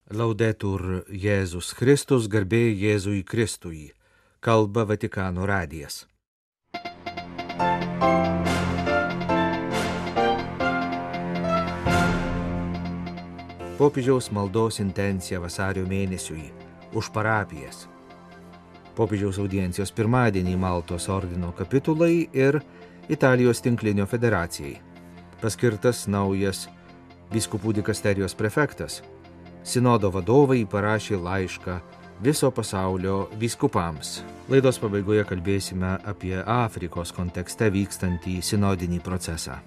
Laudetur Jėzus Kristus, garbė Jėzui Kristui, kalba Vatikano radijas. Popiežiaus maldos intencija vasario mėnesiui už parapijas. Popiežiaus audiencijos pirmadienį Maltos ordino kapitulai ir Italijos tinklinio federacijai. Paskirtas naujas vyskupų dikasterijos prefektas. Sinodo vadovai parašė laišką viso pasaulio vyskupams. Laidos pabaigoje kalbėsime apie Afrikos kontekste vykstantį sinodinį procesą.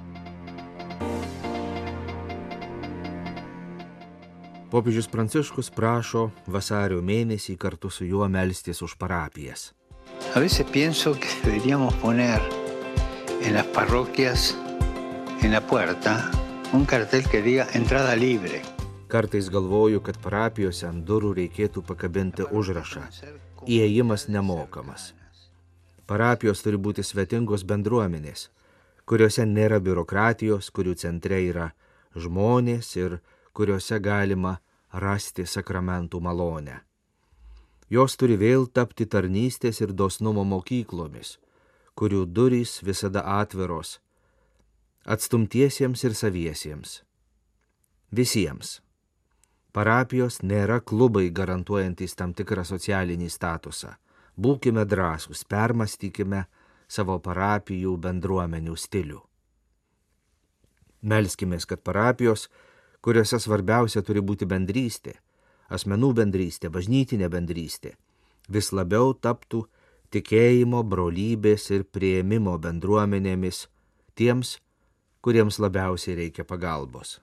Popiežius Pranciškus prašo vasario mėnesį kartu su juo melstis už parapijas. A veces pienso que deberíamos poner en las parroquias, en la puerta, un cartel que diga entrada libre. Kartais galvoju, kad parapijose ant durų reikėtų pakabinti užrašą – įėjimas nemokamas. Parapijos turi būti svetingos bendruomenės, kuriuose nėra biurokratijos, kurių centre yra žmonės ir kuriuose galima rasti sakramentų malonę. Jos turi vėl tapti tarnystės ir dosnumo mokyklomis, kurių durys visada atviros atstumtiesiems ir saviesiems. Visiems. Parapijos nėra klubai garantuojantys tam tikrą socialinį statusą. Būkime drąsūs, permastykime savo parapijų bendruomenių stilių. Melskimės, kad parapijos, kuriuose svarbiausia turi būti bendrystė, asmenų bendrystė, bažnytinė bendrystė, vis labiau taptų tikėjimo, brolybės ir priėmimo bendruomenėmis tiems, kuriems labiausiai reikia pagalbos.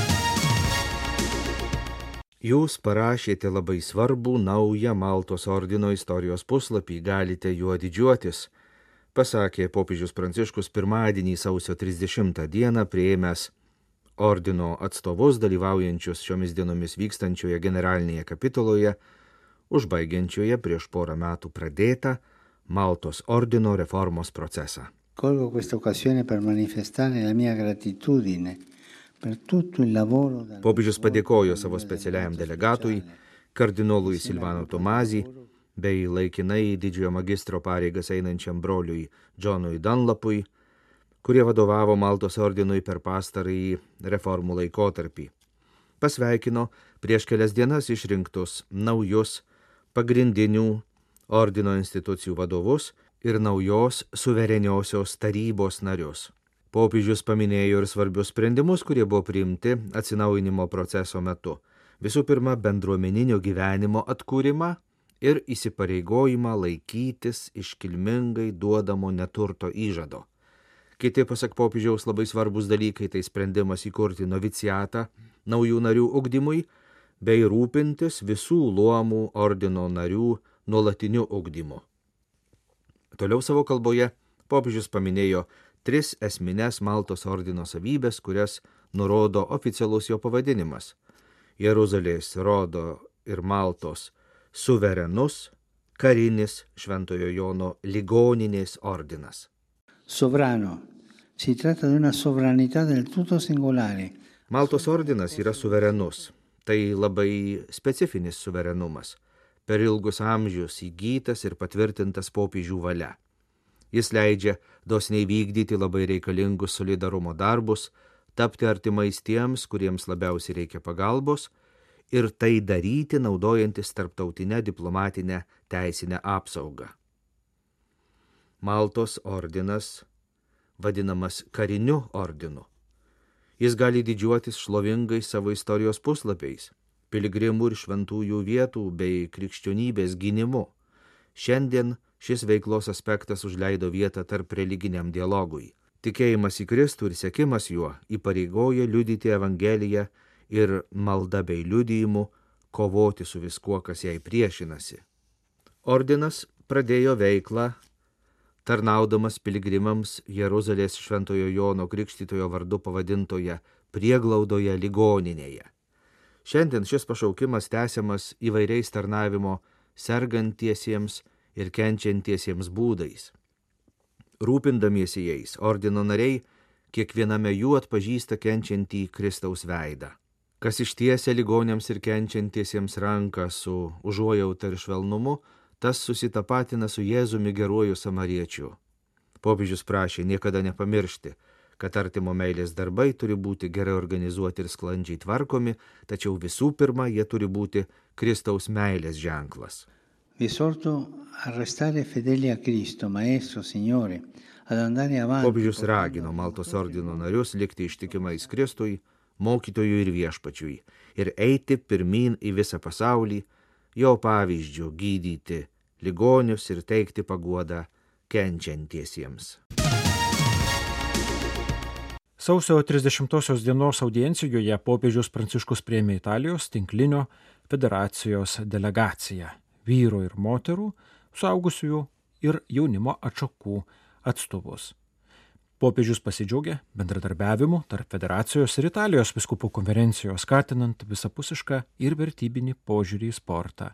Jūs parašėte labai svarbų naują Maltos ordino istorijos puslapį, galite juo didžiuotis, pasakė popiežius Pranciškus pirmadienį sausio 30 dieną priėmęs ordino atstovus dalyvaujančius šiomis dienomis vykstančioje generalinėje kapituloje, užbaigiančioje prieš porą metų pradėtą Maltos ordino reformos procesą. Colgo questa occasione per manifestare la mia gratitudine. Popiežius padėkojo savo specialiajam delegatui, kardinolui Silvano Tomazį, bei laikinai didžiojo magistro pareigas einančiam broliui Džonui Dunlapui, kurie vadovavo Maltos ordinui per pastarąjį reformų laikotarpį. Pasveikino prieš kelias dienas išrinktus naujus pagrindinių ordino institucijų vadovus ir naujos suvereniosios tarybos narius. Popiežius paminėjo ir svarbius sprendimus, kurie buvo priimti atsinaujinimo proceso metu. Visų pirma, bendruomeninio gyvenimo atkūrimą ir įsipareigojimą laikytis iškilmingai duodamo neturto įžado. Kiti, pasak popiežiaus, labai svarbus dalykai tai sprendimas įkurti noviciatą naujų narių ugdymui bei rūpintis visų luomų ordino narių nuolatiniu ugdymu. Toliau savo kalboje popiežius paminėjo 3 esmines Maltos ordino savybės, kurias nurodo oficialus jo pavadinimas – Jeruzalės, Rodo ir Maltos suverenus, karinis Šventojo Jono ligoninės ordinas. Sovrano. Si tratta di una sovranità del tutto singolare. Maltos ordinas yra suverenus. Tai labai specifinis suverenumas, per ilgus amžius įgytas ir patvirtintas popiežių valia. Jis leidžia dosniai vykdyti labai reikalingus solidarumo darbus, tapti artimais tiems, kuriems labiausiai reikia pagalbos ir tai daryti naudojantis tarptautinę diplomatinę teisinę apsaugą. Maltos ordinas vadinamas kariniu ordinu. Jis gali didžiuotis šlovingais savo istorijos puslapiais, piligrimų ir šventųjų vietų bei krikščionybės gynimu. Šiandien šis veiklos aspektas užleido vietą tarp religiniam dialogui. Tikėjimas į Kristų ir sekimas juo įpareigoja liudyti Evangeliją ir malda bei liudijimu kovoti su viskuo, kas jai priešinasi. Ordinas pradėjo veiklą tarnaudamas piligrimams Jeruzalės Šventojo Jono Krikštytojo vardu pavadintoje prieglaudoje ligoninėje. Šiandien šis pašaukimas tęsiamas įvairiais tarnavimo sergantiesiems ir kenčiantiesiems būdais. Rūpindamiesi jais, ordino nariai kiekviename jų atpažįsta kenčiantį Kristaus veidą. Kas ištiesia ligoniams ir kenčiantiesiems ranką su užuojauta ir švelnumu, tas susitapatina su Jėzumi geruoju samariečiu. Popiežius prašė niekada nepamiršti, kad artimo meilės darbai turi būti gerai organizuoti ir sklandžiai tvarkomi, tačiau visų pirma, jie turi būti Kristaus meilės ženklas. Vi esorto a restare fedeli a Cristo, Maestro, Signore, ad andare avanti. Popiežius ragino Maltos ordino narius likti ištikimais Kristui, mokytojui ir viešpačiui ir eiti pirmyn į visą pasaulį, jo pavyzdžių gydyti ligonius ir teikti paguodą kenčiantiesiems. Sausio 30 dienos audiencijoje popiežius Pranciškus priėmė Italijos tinklinio federacijos delegaciją vyrų ir moterų, suaugusiųjų ir jaunimo atšakų atstovus. Popiežius pasidžiaugė bendradarbiavimu tarp federacijos ir Italijos vyskupų konferencijos, skatinant visapusišką ir vertybinį požiūrį į sportą.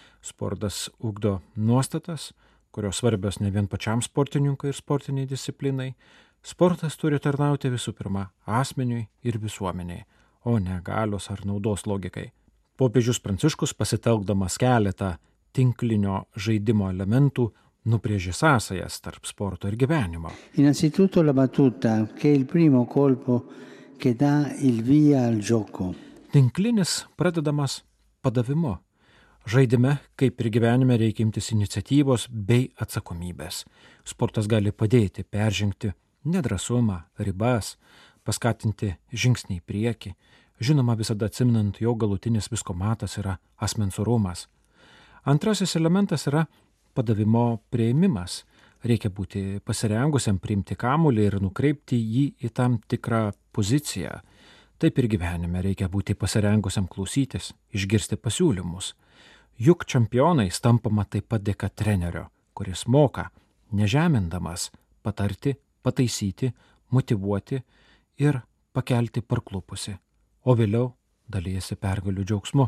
Sportas ugdo nuostatas, kurios svarbios ne vien pačiam sportininkui ir sportiniai disciplinai. Sportas turi tarnauti visų pirma asmeniui ir visuomeniai, o ne galios ar naudos logikai. Popiežius Pranciškus, pasitelkdamas keletą tinklinio žaidimo elementų, nubrėžė sąsajas tarp sporto ir gyvenimo. Innanzitutto la battuta, che è il primo colpo che dà il via al gioco. Tinklinis pradedamas padavimu. Žaidime, kaip ir gyvenime, reikia imtis iniciatyvos bei atsakomybės. Sportas gali padėti peržengti nedrąsumą, ribas, paskatinti žingsnį į priekį. Žinoma, visada atsiminant, jo galutinis visko matas yra asmens orumas. Antrasis elementas yra padavimo priėmimas. Reikia būti pasirengusiam priimti kamuolį ir nukreipti jį į tam tikrą poziciją. Taip ir gyvenime reikia būti pasirengusiam klausytis, išgirsti pasiūlymus. Juk čempionais tampama taip pat dėka trenerio, kuris moka, nežemindamas, patarti, pataisyti, motyvuoti ir pakelti parklupusi, o vėliau dalijasi pergalių džiaugsmu.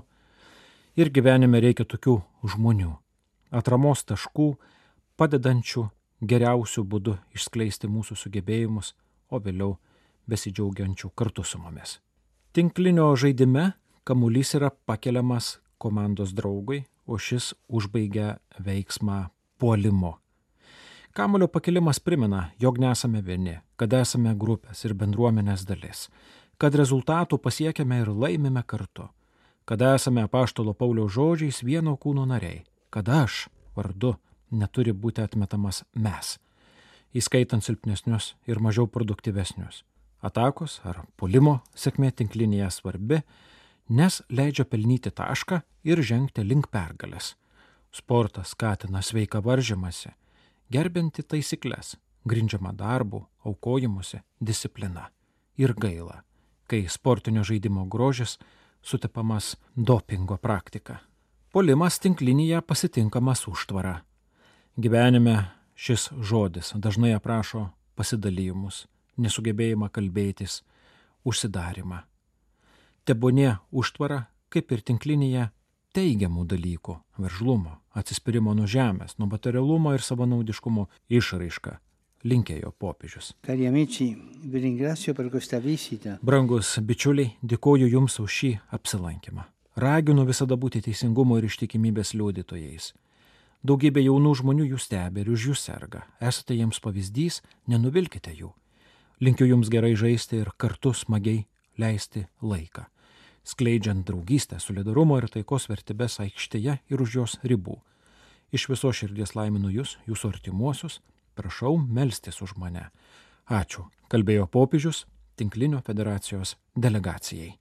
Ir gyvenime reikia tokių žmonių, atramos taškų, padedančių geriausių būdų išskleisti mūsų sugebėjimus, o vėliau besidžiaugiančių kartu su mumis. Tinklinio žaidime kamuolys yra pakeliamas komandos draugui, o šis užbaigia veiksmą puolimo. Kamuolio pakelimas primena, jog nesame vieni, kad esame grupės ir bendruomenės dalis, kad rezultatų pasiekėme ir laimime kartu, kad esame apaštalo Pauliaus žodžiais vieno kūno nariai, kad aš vardu neturi būti atmetamas mes, įskaitant silpnesnius ir mažiau produktyvesnius. Atakos ar puolimo sėkmė tinklinėje svarbi, nes leidžia pelnyti tašką ir žengti link pergalės. Sportas skatina sveiką varžymąsi, gerbianti taisyklės, grindžiama darbu, aukojimusi, disciplina. Ir gaila, kai sportinio žaidimo grožis sutepamas dopingo praktika. Puolimas tinklinėje pasitinkamas užtvara. Gyvenime šis žodis dažnai aprašo pasidalijimus, nesugebėjimą kalbėtis, užsidarimą. Tebūnie užtvara, kaip ir tinklinėje, teigiamų dalykų, veržlumo, atsispyrimo nuo žemės, nuo materialumo ir savanaudiškumo išraiška, linkėjo popiežius. Cari amici, vi ringrazio per questa visita. Brangus bičiuliai, dėkoju Jums už šį apsilankymą. Raginu visada būti teisingumo ir ištikimybės liudytojais. Daugybė jaunų žmonių Jūs stebi ir už Jūs serga. Esate jiems pavyzdys, nenuvilkite jų. Linkiu Jums gerai žaisti ir kartu smagiai leisti laiką, skleidžiant draugystę, solidarumo ir taikos vertybes aikštėje ir už jos ribų. Iš viso širdies laiminu Jūs, Jūsų artimuosius, prašau melstis už mane. Ačiū, kalbėjo popiežius tinklinio federacijos delegacijai.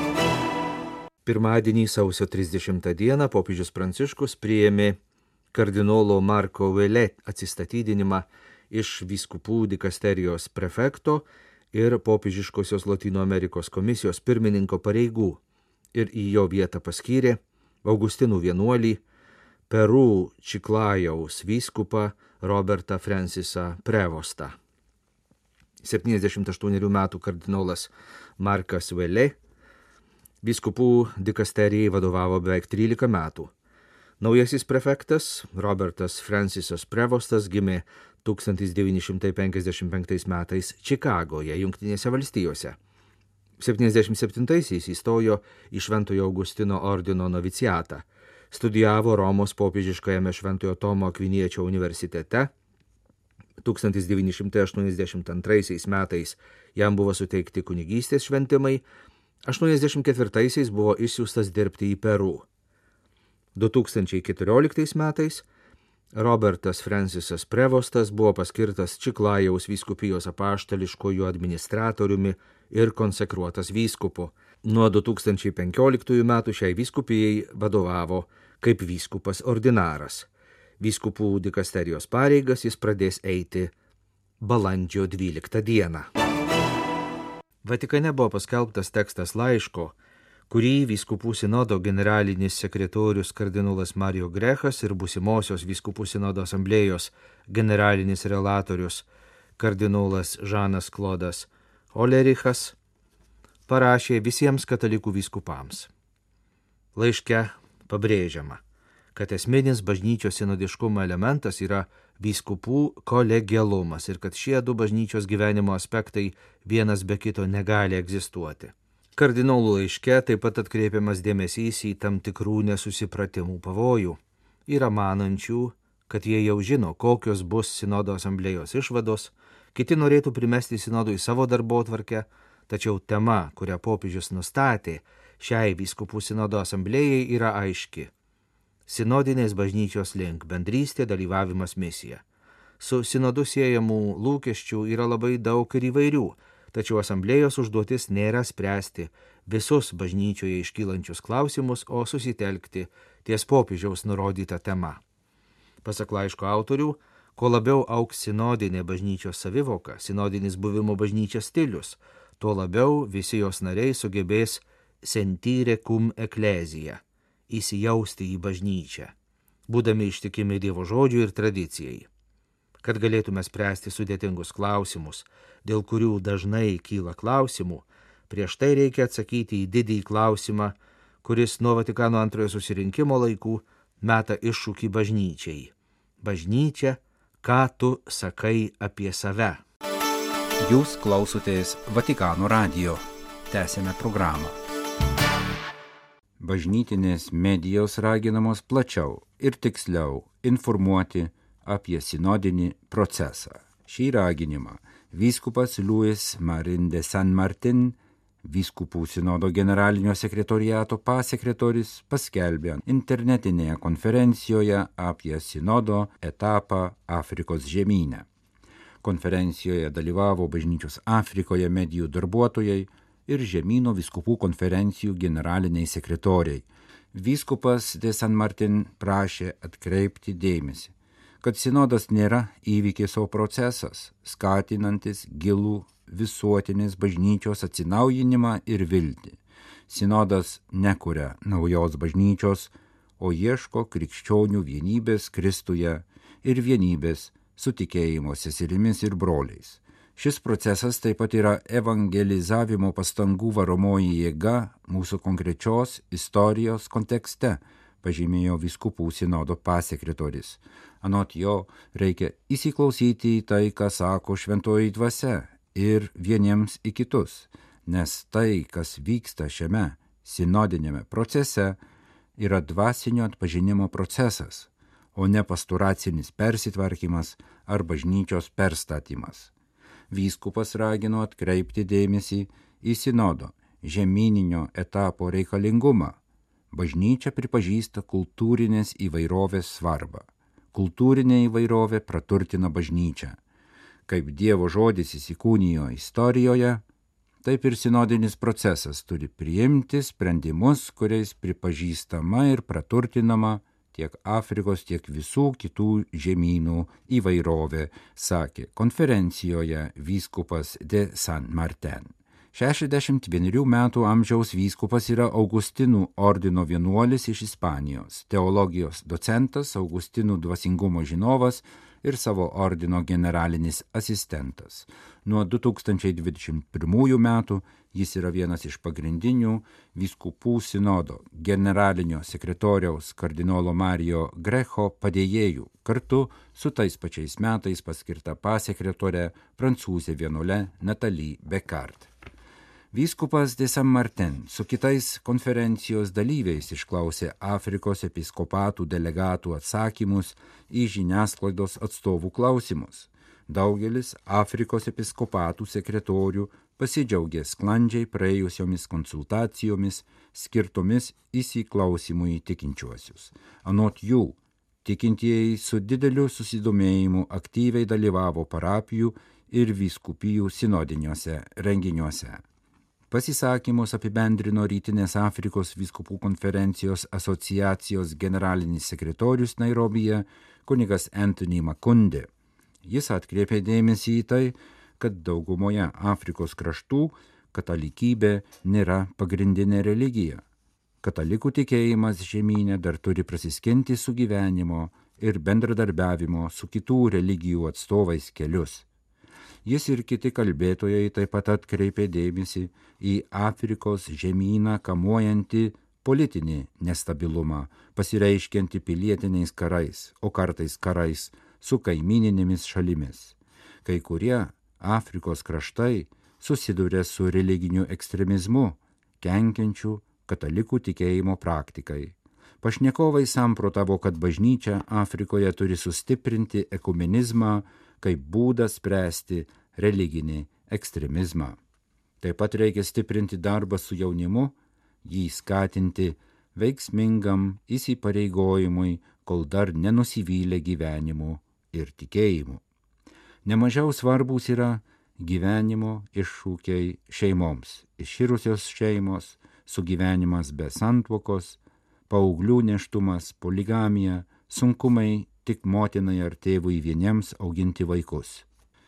Pirmadienį sausio 30 dieną popiežius Pranciškus priėmė kardinolo Marko Vele atsistatydinimą iš vyskupų dikasterijos prefekto ir popiežiškosios Lotynų Amerikos komisijos pirmininko pareigų ir į jo vietą paskyrė Augustinų vienuolį, Peru Čiklajaus vyskupą Robertą Francisą Prevostą. 78 metų kardinolas Markas Vele vyskupų dikasterijai vadovavo beveik 13 metų. Naujasis prefektas Robertas Francisas Prevostas gimė 1955 metais Čikagoje, Jungtinėse valstijose. 77-aisiais įstojo į Šventojo Augustino ordino noviciatą. Studijavo Romos popiežiškajame Šventojo Tomo Akviniečio universitete. 1982 metais jam buvo suteikti kunigystės šventimai, 1984 buvo išsiųstas dirbti į Peru. 2014 metais Robertas Francisas Prevostas buvo paskirtas Čiklajaus vyskupijos apaštališkojų administratoriumi ir konsekruotas vyskupu. Nuo 2015 metų šiai vyskupijai vadovavo kaip vyskupas ordinaras. Vyskupų dikasterijos pareigas jis pradės eiti balandžio 12 dieną. Vatikane buvo paskelbtas tekstas laiško, kurį vyskupų sinodo generalinis sekretorius kardinolas Mario Grechas ir būsimosios vyskupų sinodo asamblėjos generalinis relatorius kardinolas Žanas Klodas Olerichas parašė visiems katalikų vyskupams. Laiške pabrėžiama, kad esminis bažnyčios sinodiškumo elementas yra vyskupų kolegialumas ir kad šie du bažnyčios gyvenimo aspektai vienas be kito negali egzistuoti. Kardinolų laiške taip pat atkreipiamas dėmesys į tam tikrų nesusipratimų pavojų. Yra manančių, kad jie jau žino, kokios bus sinodo asamblėjos išvados, kiti norėtų primesti sinodui savo darbotvarkę, tačiau tema, kurią popiežius nustatė, šiai vyskupų sinodo asamblėjai yra aiški. Sinodinės bažnyčios link bendrystė, dalyvavimas, misija. Su sinodu siejamų lūkesčių yra labai daug ir įvairių, tačiau asamblėjos užduotis nėra spręsti visus bažnyčioje iškylančius klausimus, o susitelkti ties popiežiaus nurodyta tema. Pasak laiško autorių, kuo labiau augs sinodinė bažnyčios savivoka, sinodinis buvimo bažnyčia stilius, tuo labiau visi jos nariai sugebės sentire cum ecclesia, įsijausti į bažnyčią, būdami ištikimi Dievo žodžiui ir tradicijai. Kad galėtume spręsti sudėtingus klausimus, dėl kurių dažnai kyla klausimų, prieš tai reikia atsakyti į didįjį klausimą, kuris nuo Vatikano antrojo susirinkimo laikų meta iššūkį bažnyčiai. Bažnyčia, ką tu sakai apie save? Jūs klausotės Vatikano radijo. Tęsiame programą. Bažnytinės medijos raginamos plačiau ir tiksliau informuoti apie sinodinį procesą. Šį raginimą vyskupas Luis Marin de San Martin, vyskupų sinodo generalinio sekretoriato pasekretorius, paskelbė internetinėje konferencijoje apie sinodo etapą Afrikos žemyne. Konferencijoje dalyvavo bažnyčios Afrikoje medijų darbuotojai ir žemyno vyskupų konferencijų generaliniai sekretoriai. Vyskupas de San Martin prašė atkreipti dėmesį, kad sinodas nėra įvykis, o procesas, skatinantis gilų visuotinės bažnyčios atsinaujinimą ir viltį. Sinodas nekuria naujos bažnyčios, o ieško krikščionių vienybės Kristuje ir vienybės su tikėjimo seserimis ir broliais. Šis procesas taip pat yra evangelizavimo pastangų varomoji jėga mūsų konkrečios istorijos kontekste, pažymėjo vyskupų sinodo pasekretorius. Anot jo, reikia įsiklausyti į tai, ką sako šventoji dvasia ir vieniems į kitus, nes tai, kas vyksta šiame sinodinėme procese, yra dvasinio atpažinimo procesas, o ne pastoracinis persitvarkymas ar bažnyčios perstatymas. Vyskupas ragino atkreipti dėmesį į sinodo žemyninio etapo reikalingumą. Bažnyčia pripažįsta kultūrinės įvairovės svarbą. Kultūrinė įvairovė praturtina bažnyčią. Kaip Dievo žodis įsikūnijo istorijoje, taip ir sinodinis procesas turi priimti sprendimus, kuriais pripažįstama ir praturtinama tiek Afrikos, tiek visų kitų žemynų įvairovė, sakė konferencijoje vyskupas de San Martin. 61 metų amžiaus vyskupas yra Augustinų ordino vienuolis iš Ispanijos, teologijos docentas, Augustinų dvasingumo žinovas ir savo ordino generalinis asistentas. Nuo 2021 metų jis yra vienas iš pagrindinių vyskupų sinodo generalinio sekretoriaus kardinolo Mario Grecho padėjėjų, kartu su tais pačiais metais paskirta pasekretorė prancūzė vienuolė Nathalie Becart. Vyskupas de San Martin su kitais konferencijos dalyviais išklausė Afrikos episkopatų delegatų atsakymus į žiniasklaidos atstovų klausimus. Daugelis Afrikos episkopatų sekretorių pasidžiaugė sklandžiai praėjusiomis konsultacijomis skirtomis įsiklausimui į tikinčiuosius. Anot jų, tikintieji su dideliu susidomėjimu aktyviai dalyvavo parapijų ir vyskupijų sinodiniuose renginiuose. Pasisakymus apibendrino Rytinės Afrikos vyskupų konferencijos asociacijos generalinis sekretorius Nairobyje, kunigas Anthony Makunde. Jis atkreipė dėmesį į tai, kad daugumoje Afrikos kraštų katalikybė nėra pagrindinė religija. Katalikų tikėjimas žemyne dar turi prasiskinti sugyvenimo ir bendradarbiavimo su kitų religijų atstovais kelius. Jis ir kiti kalbėtojai taip pat atkreipė dėmesį į Afrikos žemyną kamuojantį politinį nestabilumą, pasireiškiantį pilietiniais karais, o kartais karais su kaimininėmis šalimis. Kai kurie Afrikos kraštai susiduria su religiniu ekstremizmu, kenkiančiu katalikų tikėjimo praktikai. Pašnekovai samprotavo, kad bažnyčia Afrikoje turi sustiprinti ekumenizmą kaip būdą spręsti religinį ekstremizmą. Taip pat reikia stiprinti darbą su jaunimu, jį skatinti veiksmingam įsipareigojimui, kol dar nenusivylė gyvenimu ir tikėjimu. Nemažiau svarbus yra gyvenimo iššūkiai šeimoms, iširusios šeimos, sugyvenimas be santuokos, paauglių nėštumas, poligamija, sunkumai tik motinai ar tėvui vieniems auginti vaikus.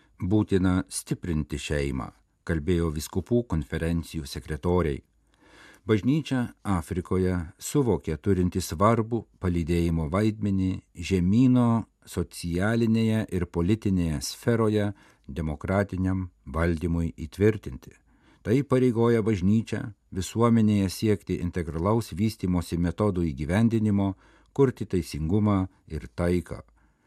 Būtina stiprinti šeimą, kalbėjo vyskupų konferencijų sekretoriai. Bažnyčia Afrikoje suvokė turinti svarbų palydėjimo vaidmenį žemyno socialinėje ir politinėje sferoje demokratiniam valdymui įtvirtinti. Tai pareigoja bažnyčią visuomenėje siekti integralaus vystymosi metodų įgyvendinimo, kurti teisingumą ir taiką.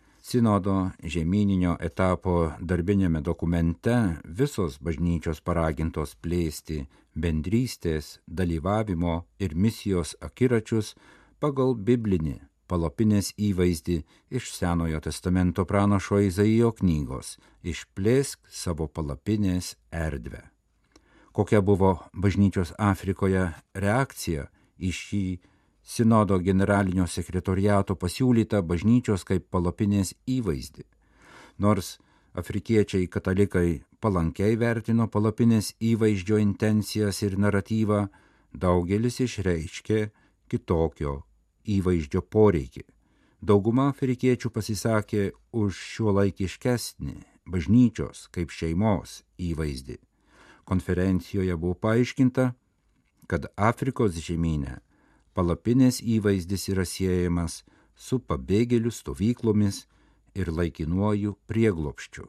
Sinodo žemyninio etapo darbinėme dokumente visos bažnyčios paragintos plėsti bendrystės, dalyvavimo ir misijos akiračius pagal biblinį palapinės įvaizdį iš Senojo testamento pranašo Izaijo knygos Išplėsk savo palapinės erdvę. Kokia buvo bažnyčios Afrikoje reakcija į šį Sinodo generalinio sekretoriato pasiūlytą bažnyčios kaip palapinės įvaizdį? Nors afrikiečiai katalikai palankiai vertino palapinės įvaizdžio intencijas ir naratyvą, daugelis išreiškė kitokio įvaizdžio poreikį. Dauguma afrikiečių pasisakė už šiuolaikiškesnį bažnyčios kaip šeimos įvaizdį. Konferencijoje buvo paaiškinta, kad Afrikos žemyne palapinės įvaizdis yra siejamas su pabėgėlių stovyklomis ir laikinuoju prieglobsčiu,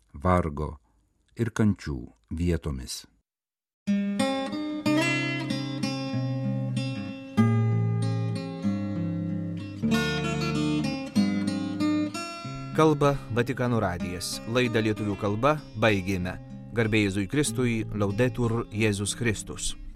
vargo ir kančių vietomis. Kalba Vatikano radijas. Laidą lietuvių kalba baigėme. Garbė Jėzui Kristui, Laudetur Jėzus Kristus.